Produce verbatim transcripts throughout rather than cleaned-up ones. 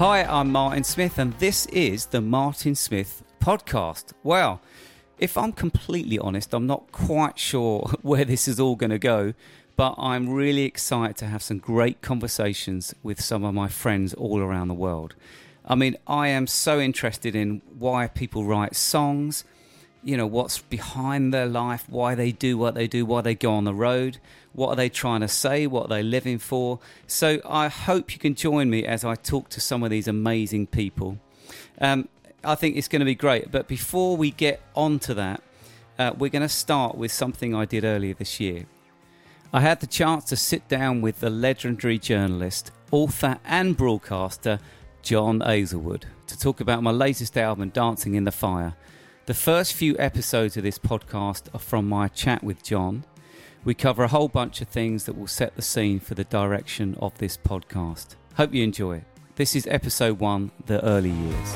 Hi, I'm Martin Smith, and this is the Martin Smith Podcast. Well, if I'm completely honest, I'm not quite sure where this is all going to go, but I'm really excited to have some great conversations with some of my friends all around the world. I mean, I am so interested in why people write songs, you know, what's behind their life, why they do what they do, why they go on the road, what are they trying to say, what are they living for. So I hope you can join me as I talk to some of these amazing people. Um, I think it's going to be great. But before we get on to that, uh, we're going to start with something I did earlier this year. I had the chance to sit down with the legendary journalist, author and broadcaster Jon Aizlewood to talk about my latest album, Dancing in the Fire. The first few episodes of this podcast are from my chat with Jon. We cover a whole bunch of things that will set the scene for the direction of this podcast. Hope you enjoy it. This is episode one, The Early Years.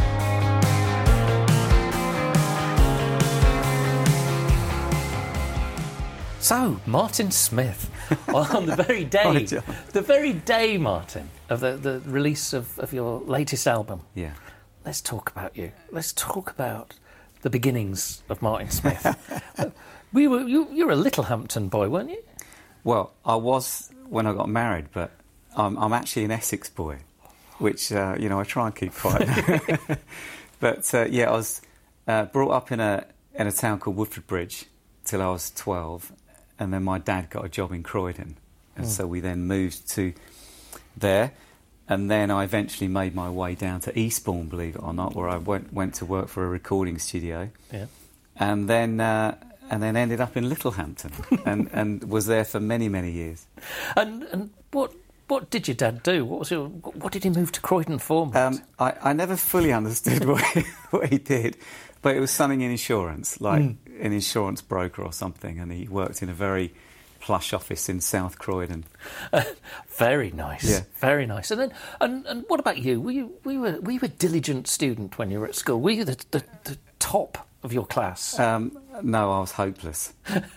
So, Martin Smith, on the very day, the very day, Martin, of the, the release of, of your latest album. Yeah. Let's talk about you. Let's talk about the beginnings of Martin Smith. we were you, you were a Littlehampton boy, weren't you? Well, I was when I got married, but I'm, I'm actually an Essex boy, which, uh, you know, I try and keep quiet. But, uh, yeah, I was uh, brought up in a in a town called Woodford Bridge till I was twelve. And then my dad got a job in Croydon. And mm. so we then moved to there. And then I eventually made my way down to Eastbourne, believe it or not, where I went went to work for a recording studio. Yeah. And then uh, and then ended up in Littlehampton and, and was there for many, many years. And and what what did your dad do? What was your, what did he move to Croydon for? Um, I, I never fully understood what he, what he did. But it was something in insurance, like mm. an insurance broker or something, and he worked in a very plush office in South Croydon. Uh, very nice, yeah. very nice. And then, and, and what about you? Were you we were were you a diligent student when you were at school? Were you the the, the top of your class? Um, no, I was hopeless,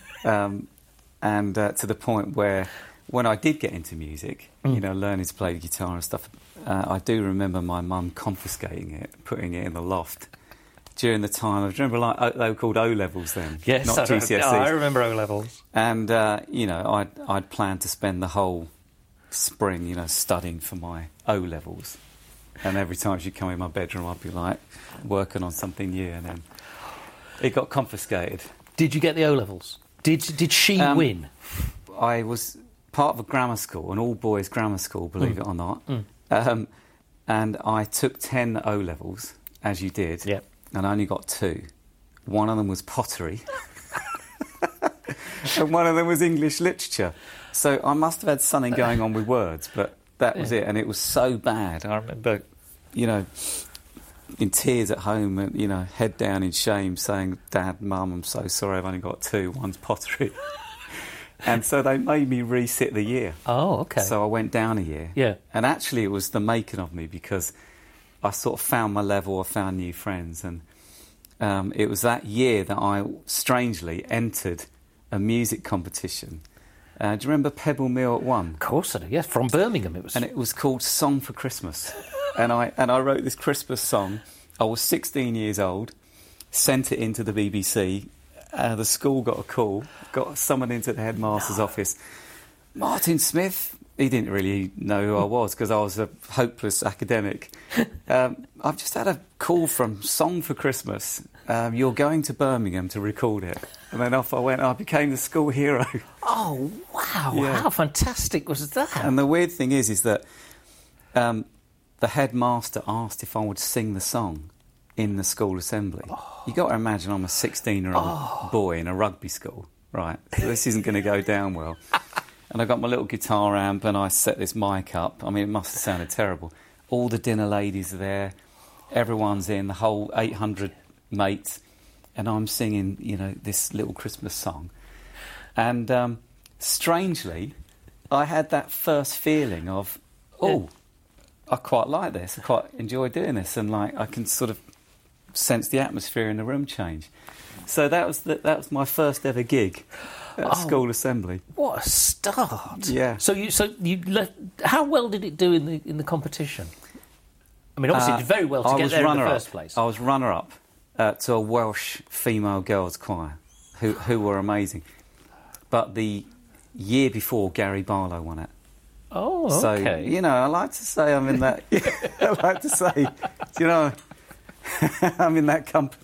um, and uh, to the point where when I did get into music, mm. you know, learning to play the guitar and stuff, uh, I do remember my mum confiscating it, putting it in the loft. During the time, I remember like they were called O-levels then, yes, not I G C S Es. Oh, I remember O-levels. And, uh, you know, I'd, I'd planned to spend the whole spring, you know, studying for my O-levels. And every time she'd come in my bedroom, I'd be, like, working on something new, and then it got confiscated. Did you get the O-levels? Did, did she um, win? I was part of a grammar school, an all-boys grammar school, believe mm. it or not. Mm. Um, and I took ten O-levels, as you did. Yep. And I only got two. One of them was pottery. And one of them was English literature. So I must have had something going on with words, but that was yeah. it. And it was so bad. I remember, you know, in tears at home, and, you know, head down in shame, saying, Dad, Mum, I'm so sorry, I've only got two. One's pottery. And so they made me resit the year. Oh, OK. So I went down a year. Yeah. And actually it was the making of me, because I sort of found my level, I found new friends, and um, it was that year that I strangely entered a music competition. Uh, do you remember Pebble Mill at One? Of course I do, yes, from Birmingham it was. And it was called Song for Christmas. and I and I wrote this Christmas song. I was sixteen years old, sent it into the B B C. Uh, the school got a call, got someone into the headmaster's no. office. Martin Smith. He didn't really know who I was because I was a hopeless academic. Um, I've just had a call from Song for Christmas. Um, you're going to Birmingham to record it. And then off I went and I became the school hero. Oh, wow. Yeah. How fantastic was that? And the weird thing is, is that um, the headmaster asked if I would sing the song in the school assembly. Oh. You've got to imagine I'm a sixteen-year-old oh. boy in a rugby school, right? So this isn't going to go down well. And I got my little guitar amp and I set this mic up. I mean, it must have sounded terrible. All the dinner ladies are there. Everyone's in, the whole eight hundred mates. And I'm singing, you know, this little Christmas song. And um, strangely, I had that first feeling of, oh, I quite like this. I quite enjoy doing this. And, like, I can sort of sense the atmosphere in the room change. So that was the, that was my first ever gig. At oh, school assembly. What a start! Yeah. So you, so you left. How well did it do in the in the competition? I mean, obviously, Uh, you did very well to I get was there in the runner-up. first place. I was runner-up uh, to a Welsh female girls' choir, who who were amazing. But the year before, Gary Barlow won it. Oh, So, okay. you know, I like to say I'm in that... I like to say, you know, I'm in that company.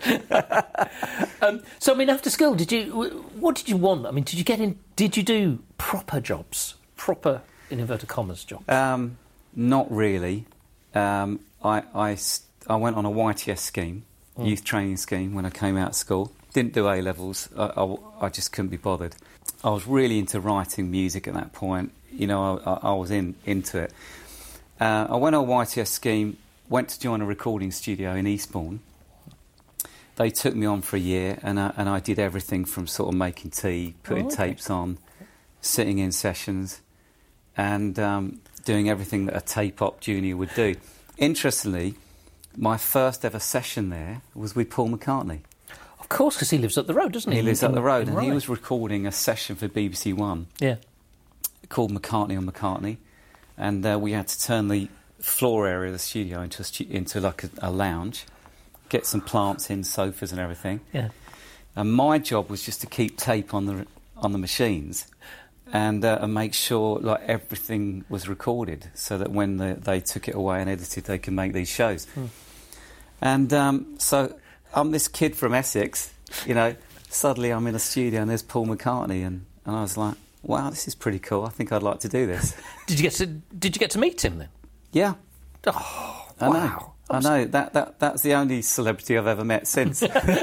um, so, I mean, after school, did you... What did you want? I mean, did you get in... Did you do proper jobs? Proper, in inverted commas, jobs? Um, not really. Um, I, I, st- I went on a Y T S scheme, mm. youth training scheme, when I came out of school. Didn't do A-levels. I, I, I just couldn't be bothered. I was really into writing music at that point. You know, I, I was in into it. Uh, I went on a Y T S scheme, went to join a recording studio in Eastbourne. They took me on for a year, and I, and I did everything from sort of making tea, putting oh, okay. tapes on, sitting in sessions, and um, doing everything that a tape-op junior would do. Interestingly, my first ever session there was with Paul McCartney. Of course, because he lives up the road, doesn't he? He lives in, up the road, in, and right. he was recording a session for B B C One. Yeah. Called McCartney on McCartney, and uh, we had to turn the floor area of the studio into a stu- into like a, a lounge, get some plants in, sofas and everything. Yeah. And my job was just to keep tape on the on the machines, and, uh, and make sure like everything was recorded, so that when the, they took it away and edited, they could make these shows. Hmm. And um, so I'm this kid from Essex, you know. Suddenly I'm in a studio and there's Paul McCartney, and, and I was like, wow, this is pretty cool. I think I'd like to do this. Did you get to Did you get to meet him then? Yeah. Oh, I wow. know. I know. That, that That's the only celebrity I've ever met since.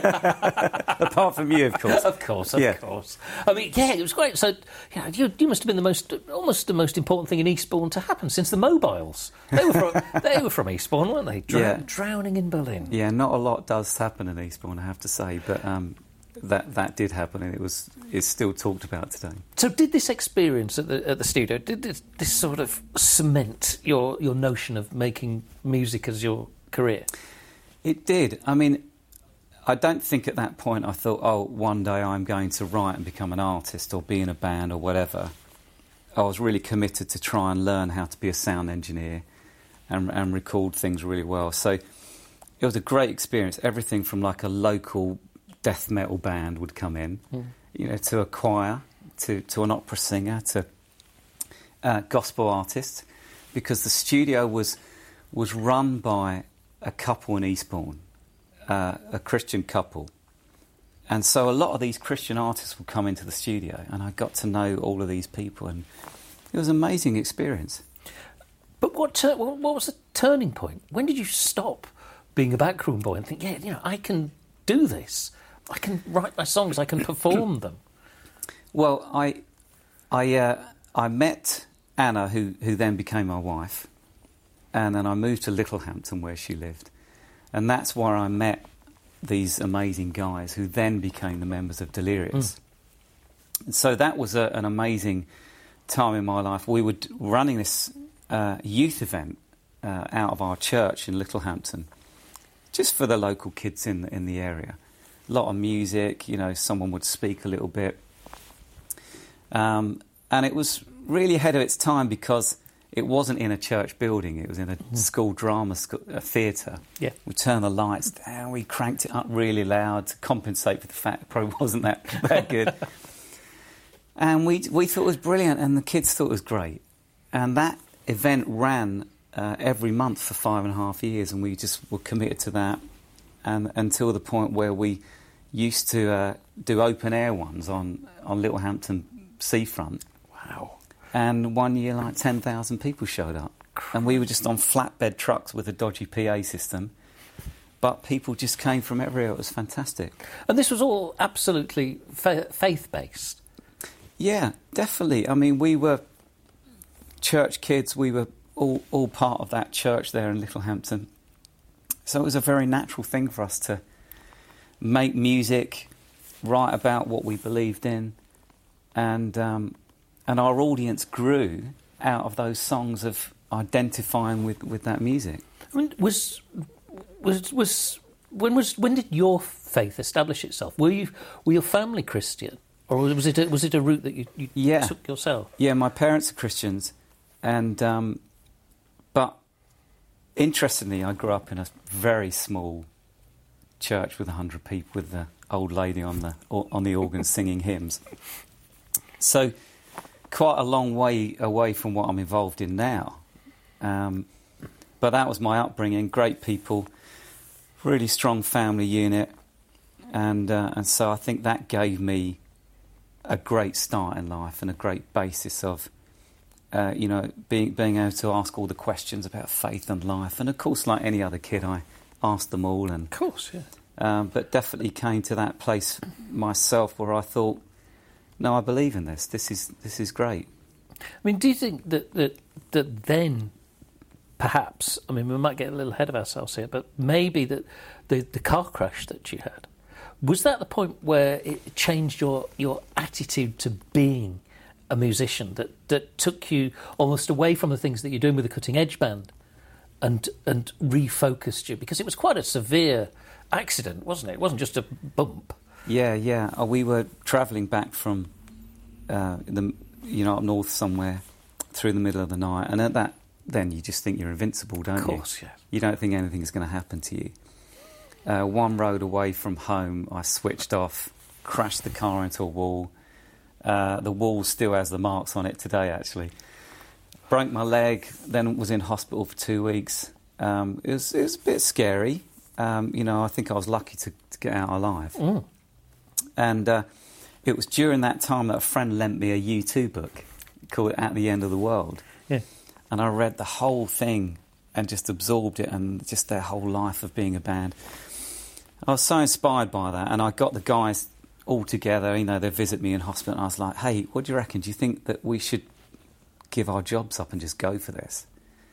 Apart from you, of course. Of course, of yeah. course. I mean, yeah, it was great. So, you know, you, you must have been the most, almost the most important thing in Eastbourne to happen since the mobiles. They were from, they were from Eastbourne, weren't they? Drow- yeah. Drowning in Berlin. Yeah, not a lot does happen in Eastbourne, I have to say, but um, that that did happen, and it was it's still talked about today. So, did this experience at the at the studio, did this, this sort of cement your your notion of making music as your career? It did. I mean, I don't think at that point I thought, oh, one day I'm going to write and become an artist or be in a band or whatever. I was really committed to try and learn how to be a sound engineer and, and record things really well. So it was a great experience. Everything from like a local death metal band would come in, mm. you know, to a choir, to, to an opera singer, to a gospel artist, because the studio was was run by a couple in Eastbourne, uh, a Christian couple. And so a lot of these Christian artists would come into the studio, and I got to know all of these people, and it was an amazing experience. But what tur- what was the turning point? When did you stop being a backroom boy and think, yeah, you know, I can do this. I can write my songs, I can perform them? Well, I I uh, I met Anna, who, who then became my wife, and then I moved to Littlehampton, where she lived. And that's where I met these amazing guys who then became the members of Delirious. Mm. So that was a, an amazing time in my life. We were running this uh, youth event uh, out of our church in Littlehampton, just for the local kids in the, in the area. A lot of music, you know, someone would speak a little bit. Um, and it was really ahead of its time because it wasn't in a church building, it was in a mm. school drama school, a theatre. Yeah. We turned the lights down, we cranked it up really loud to compensate for the fact it probably wasn't that, that good. And we we thought it was brilliant, and the kids thought it was great. And that event ran uh, every month for five and a half years, and we just were committed to that, and until the point where we used to uh, do open-air ones on, on Littlehampton seafront. Wow. And one year, like, ten thousand people showed up. Crazy. And we were just on flatbed trucks with a dodgy P A system. But people just came from everywhere. It was fantastic. And this was all absolutely fa- faith-based? Yeah, definitely. I mean, we were church kids. We were all, all part of that church there in Littlehampton. So it was a very natural thing for us to make music, write about what we believed in. And... Um, And our audience grew out of those songs of identifying with, with that music. I mean, was was was when was when did your faith establish itself? Were you were your family Christian, or was it a, was it a route that you, you yeah. took yourself? Yeah, my parents are Christians, and um, but interestingly, I grew up in a very small church with a hundred people, with the old lady on the on the organ singing hymns. So, quite a long way away from what I'm involved in now. Um, but that was my upbringing. Great people, really strong family unit, and uh, and so I think that gave me a great start in life and a great basis of, uh, you know, being being able to ask all the questions about faith and life. And of course, like any other kid, I asked them all. And of course, yeah. Um, but definitely came to that place myself where I thought, no, I believe in this. This is this is great. I mean, do you think that that that then, perhaps, I mean, we might get a little ahead of ourselves here, but maybe that the the car crash that you had, was that the point where it changed your your attitude to being a musician, that that took you almost away from the things that you're doing with the Cutting Edge band, and and refocused you, because it was quite a severe accident, wasn't it? It wasn't just a bump. Yeah, yeah. Oh, we were travelling back from uh, the you know up north somewhere through the middle of the night, and at that, then you just think you're invincible, don't you? Of course, you? yeah. You don't think anything is going to happen to you. Uh, one road away from home, I switched off, crashed the car into a wall. Uh, the wall still has the marks on it today, actually. Broke my leg, then was in hospital for two weeks. Um, it was it was a bit scary. Um, you know, I think I was lucky to, to get out alive. Mm. And uh, it was during that time that a friend lent me a U two book called At the End of the World. Yeah. And I read the whole thing and just absorbed it, and just their whole life of being a band. I was so inspired by that, and I got the guys all together. You know, they visit me in hospital, and I was like, hey, what do you reckon? Do you think that we should give our jobs up and just go for this?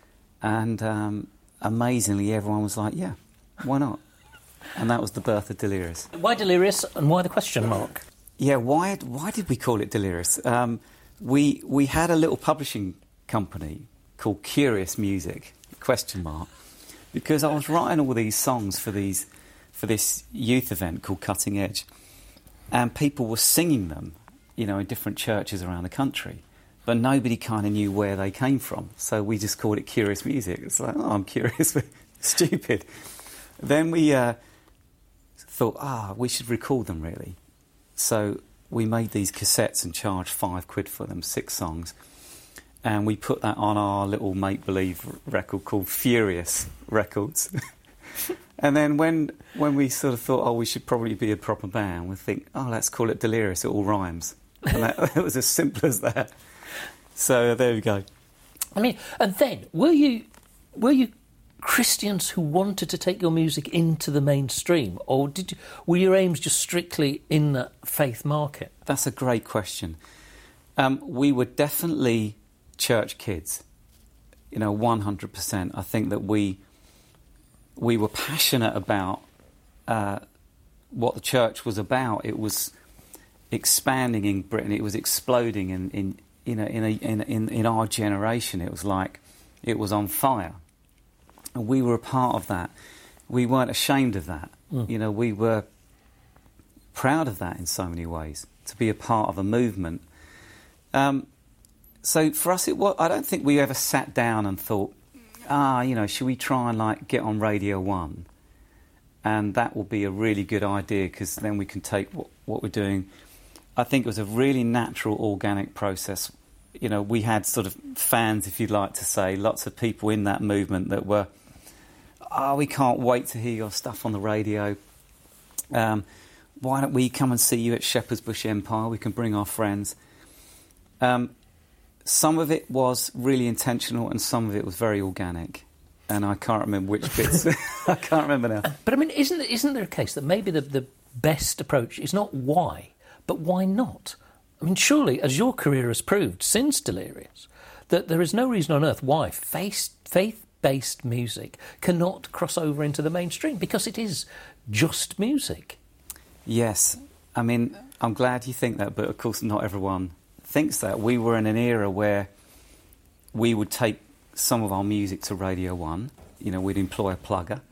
And um, amazingly, everyone was like, yeah, why not? And that was the birth of Delirious. Why Delirious, and why the question mark? Yeah, why why did we call it Delirious? Um, we we had a little publishing company called Curious Music, question mark, because I was writing all these songs for these for this youth event called Cutting Edge, and people were singing them, you know, in different churches around the country, but nobody kind of knew where they came from. So we just called it Curious Music. It's like, oh, I'm curious, but stupid. Then we uh, thought, ah, we should record them, really. So we made these cassettes and charged five quid for them, six songs. And we put that on our little make-believe record called Furious Records. And then when when we sort of thought, oh, we should probably be a proper band, we think, oh, let's call it Delirious, it all rhymes. And that, it was as simple as that. So there we go. I mean, and then, were you were you Christians who wanted to take your music into the mainstream, or did you, were your aims just strictly in that faith market? That's a great question. Um, we were definitely church kids, you know, one hundred percent. I think that we we were passionate about uh, what the church was about. It was expanding in Britain. It was exploding in, in you know in, a, in in in our generation. It was like it was on fire. And we were a part of that. We weren't ashamed of that. Mm. You know, we were proud of that in so many ways, to be a part of a movement. Um, so for us, it was, I don't think we ever sat down and thought, ah, you know, should we try and, like, get on Radio one? And that will be a really good idea, because then we can take what, what we're doing. I think it was a really natural, organic process. You know, we had sort of fans, if you'd like to say, lots of people in that movement that were, oh, we can't wait to hear your stuff on the radio. Um, why don't we come and see you at Shepherd's Bush Empire? We can bring our friends. Um, some of it was really intentional, and some of it was very organic. And I can't remember which bits. I can't remember now. But I mean, isn't isn't there a case that maybe the, the best approach is not why, but why not? I mean, surely, as your career has proved since Delirious, that there is no reason on earth why faith, faith-based music cannot cross over into the mainstream, because it is just music. Yes. I mean, I'm glad you think that, but of course not everyone thinks that. We were in an era where we would take some of our music to Radio one. You know, we'd employ a plugger.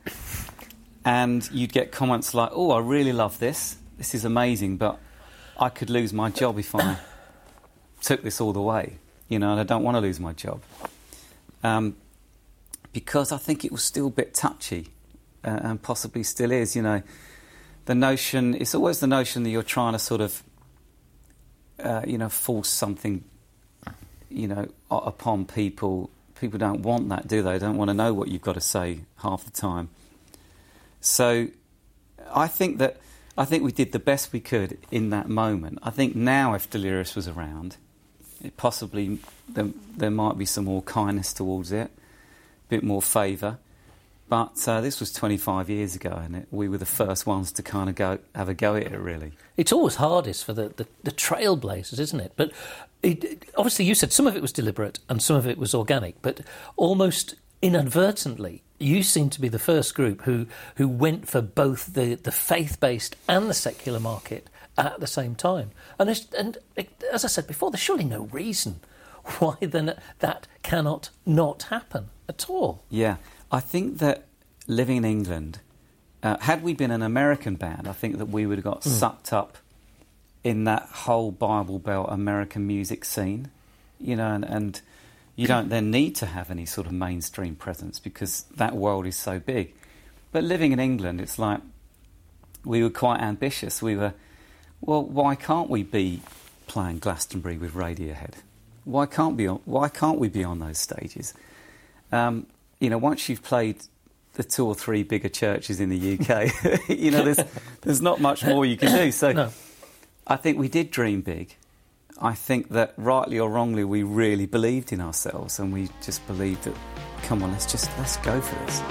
And you'd get comments like, oh, I really love this. This is amazing, but I could lose my job if I took this all the way, you know, and I don't want to lose my job. Um, because I think it was still a bit touchy, uh, and possibly still is. You know, the notion, it's always the notion that you're trying to sort of, uh, you know, force something, you know, upon people. People don't want that, do they? They don't want to know what you've got to say half the time. So I think that I think we did the best we could in that moment. I think now, if Delirious was around, it possibly there, there might be some more kindness towards it, a bit more favour. But uh, this was twenty-five years ago, and it, we were the first ones to kind of go have a go at it, really. It's always hardest for the, the, the trailblazers, isn't it? But it, it, obviously you said some of it was deliberate and some of it was organic, but almost inadvertently, you seem to be the first group who, who went for both the, the faith-based and the secular market at the same time. And, and it, as I said before, there's surely no reason why then that cannot not happen at all. Yeah. I think that living in England, uh, had we been an American band, I think that we would have got mm. sucked up in that whole Bible Belt American music scene, you know, and, and you don't then need to have any sort of mainstream presence because that world is so big. But living in England, it's like we were quite ambitious. We were, well, why can't we be playing Glastonbury with Radiohead? Why can't be on, why can't we be on those stages? Um, You know, once you've played the two or three bigger churches in the U K, you know, there's there's not much more you can do. So no. I think we did dream big. I think that rightly or wrongly, we really believed in ourselves, and we just believed that, come on, let's just let's go for this.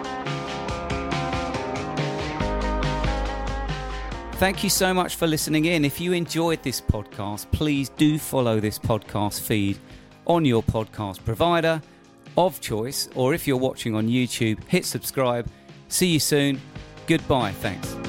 Thank you so much for listening in. If you enjoyed this podcast, please do follow this podcast feed on your podcast provider of choice, or if you're watching on YouTube, hit subscribe. See you soon. Goodbye. Thanks.